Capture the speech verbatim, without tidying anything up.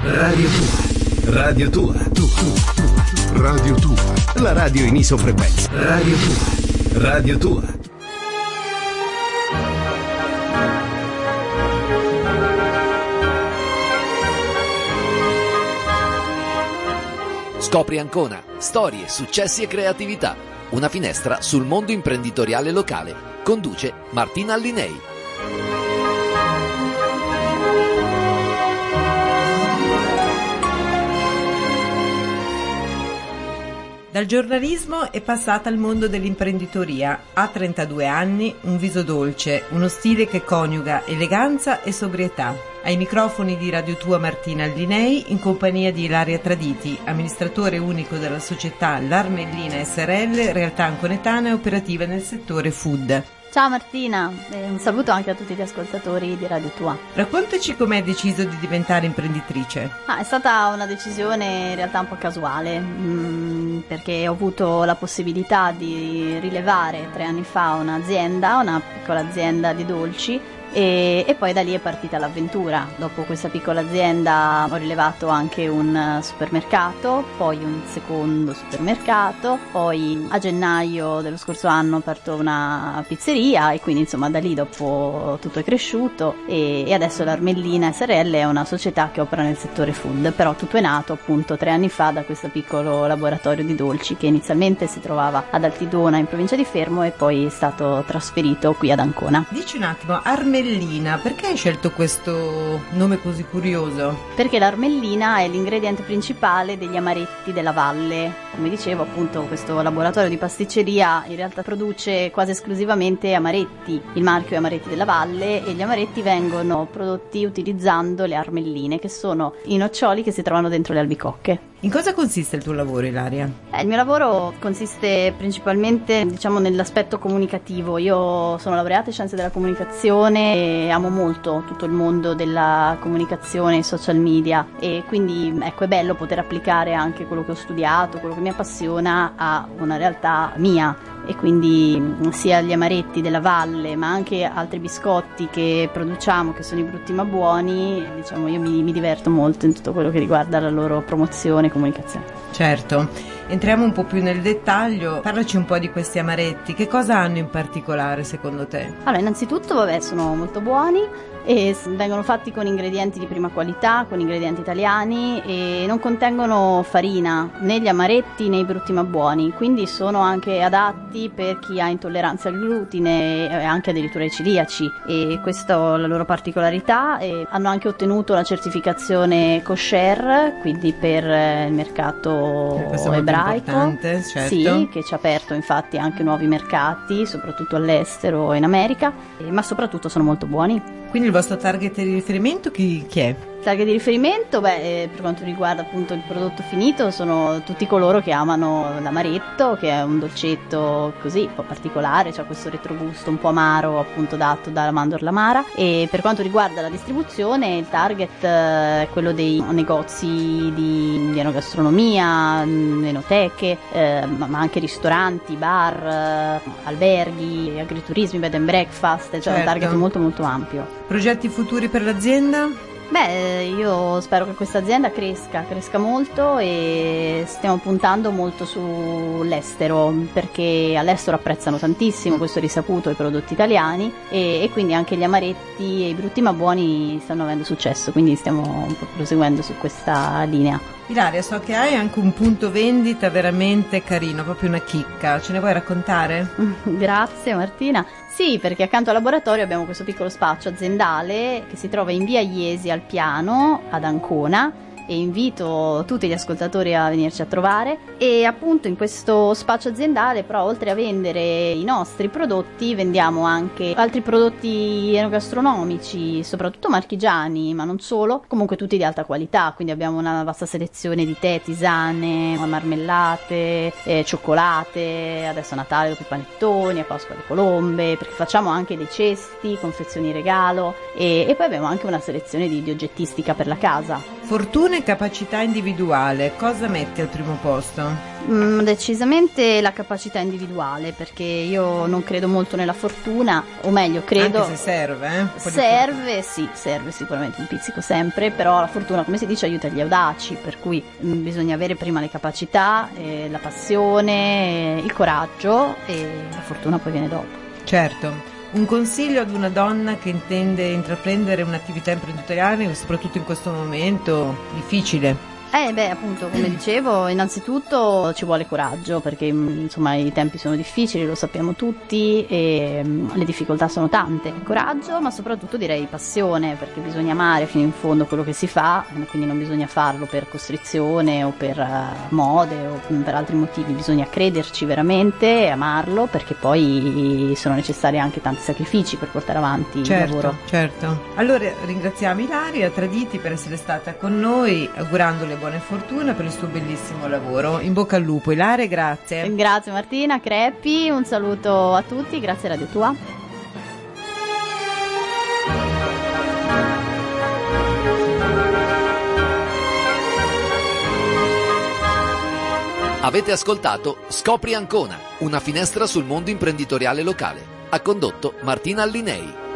Radio tua. Radio tua. Tu, tu, tu. Radio tua. La radio in isofrequenza. Radio tua. Radio tua. Scopri Ancona, storie, successi e creatività. Una finestra sul mondo imprenditoriale locale. Conduce Martina Allinei. Dal giornalismo è passata al mondo dell'imprenditoria. Ha trentadue anni, un viso dolce, uno stile che coniuga eleganza e sobrietà. Ai microfoni di Radio Tua Martina Allinei, in compagnia di Ilaria Traditi, amministratore unico della società L'Armellina S R L, realtà anconetana e operativa nel settore food. Ciao Martina, e un saluto anche a tutti gli ascoltatori di Radio Tua. Raccontaci come hai deciso di diventare imprenditrice. Ah, è stata una decisione in realtà un po' casuale, mh, perché ho avuto la possibilità di rilevare tre anni fa un'azienda, una piccola azienda di dolci, e, e poi da lì è partita l'avventura. Dopo questa piccola azienda ho rilevato anche un supermercato, poi un secondo supermercato, poi a gennaio dello scorso anno ho aperto una pizzeria e quindi insomma da lì dopo tutto è cresciuto e, e adesso l'Armellina S R L è una società che opera nel settore food, però tutto è nato appunto tre anni fa da questo piccolo laboratorio di dolci che inizialmente si trovava ad Altidona in provincia di Fermo e poi è stato trasferito qui ad Ancona. Dici un attimo, Armellina, perché hai scelto questo nome così curioso? Perché l'armellina è l'ingrediente principale degli amaretti della valle. Come dicevo appunto questo laboratorio di pasticceria in realtà produce quasi esclusivamente amaretti. Il marchio è Amaretti della Valle e gli amaretti vengono prodotti utilizzando le armelline, che sono i noccioli che si trovano dentro le albicocche. In cosa consiste il tuo lavoro, Ilaria? Eh, il mio lavoro consiste principalmente, diciamo, nell'aspetto comunicativo. Io sono laureata in scienze della comunicazione e amo molto tutto il mondo della comunicazione e social media e quindi ecco è bello poter applicare anche quello che ho studiato, quello che mi appassiona a una realtà mia. E quindi sia gli amaretti della valle ma anche altri biscotti che produciamo che sono i brutti ma buoni, diciamo io mi, mi diverto molto in tutto quello che riguarda la loro promozione e comunicazione. Certo, entriamo un po' più nel dettaglio, parlaci un po' di questi amaretti, che cosa hanno in particolare secondo te? Allora innanzitutto vabbè sono molto buoni e vengono fatti con ingredienti di prima qualità, con ingredienti italiani e non contengono farina, né gli amaretti né i brutti ma buoni, quindi sono anche adatti per chi ha intolleranza al glutine e anche addirittura ai celiaci e questa è la loro particolarità e hanno anche ottenuto la certificazione kosher, quindi per il mercato ebraico, certo. Sì, che ci ha aperto infatti anche nuovi mercati, soprattutto all'estero e in America, ma soprattutto sono molto buoni. Quindi il vostro target di riferimento chi, chi è? Il target di riferimento, beh, per quanto riguarda appunto il prodotto finito, sono tutti coloro che amano l'amaretto, che è un dolcetto così un po' particolare, c'ha questo retrogusto un po' amaro appunto dato dalla mandorla amara. E per quanto riguarda la distribuzione, il target è quello dei negozi di, di enogastronomia, enoteche, eh, ma anche ristoranti, bar, eh, alberghi, agriturismi, bed and breakfast, cioè certo. Un target molto molto ampio. Progetti futuri per l'azienda? Beh, io spero che questa azienda cresca, cresca molto e stiamo puntando molto sull'estero perché all'estero apprezzano tantissimo, questo è risaputo, i prodotti italiani e, e quindi anche gli amaretti e i brutti ma buoni stanno avendo successo, quindi stiamo un po' proseguendo su questa linea. Ilaria, so che hai anche un punto vendita veramente carino, proprio una chicca, ce ne vuoi raccontare? Grazie Martina. Sì, perché accanto al laboratorio abbiamo questo piccolo spaccio aziendale che si trova in via Iesi al Piano, ad Ancona, e invito tutti gli ascoltatori a venirci a trovare e appunto in questo spazio aziendale però oltre a vendere i nostri prodotti vendiamo anche altri prodotti enogastronomici, soprattutto marchigiani ma non solo, comunque tutti di alta qualità, quindi abbiamo una vasta selezione di tè, tisane, marmellate, eh, cioccolate, adesso a Natale dopo i panettoni, a Pasqua le colombe, perché facciamo anche dei cesti, confezioni regalo e, e poi abbiamo anche una selezione di, di oggettistica per la casa. Fortuna e capacità individuale, cosa metti al primo posto? Mm, decisamente la capacità individuale, perché io non credo molto nella fortuna, o meglio credo... Anche se serve, eh? Un po' di Serve, sì, serve sicuramente un pizzico sempre, però la fortuna, come si dice, aiuta gli audaci, per cui mm, bisogna avere prima le capacità, eh, la passione, eh, il coraggio, e la fortuna poi viene dopo. Certo. Un consiglio ad una donna che intende intraprendere un'attività imprenditoriale, soprattutto in questo momento difficile? Eh beh, appunto, come dicevo, innanzitutto ci vuole coraggio, perché mh, insomma i tempi sono difficili, lo sappiamo tutti, e mh, le difficoltà sono tante. Coraggio, ma soprattutto direi passione, perché bisogna amare fino in fondo quello che si fa, quindi non bisogna farlo per costrizione o per uh, mode o per altri motivi, bisogna crederci veramente e amarlo, perché poi sono necessari anche tanti sacrifici per portare avanti certo, il lavoro. Certo. Allora ringraziamo Ilaria Traditi per essere stata con noi, augurandole buona fortuna per il suo bellissimo lavoro. In bocca al lupo. Ilaria, grazie. Grazie Martina, Crepi, un saluto a tutti, grazie a Radio Tua. Avete ascoltato Scopri Ancona, una finestra sul mondo imprenditoriale locale. Ha condotto Martina Allinei.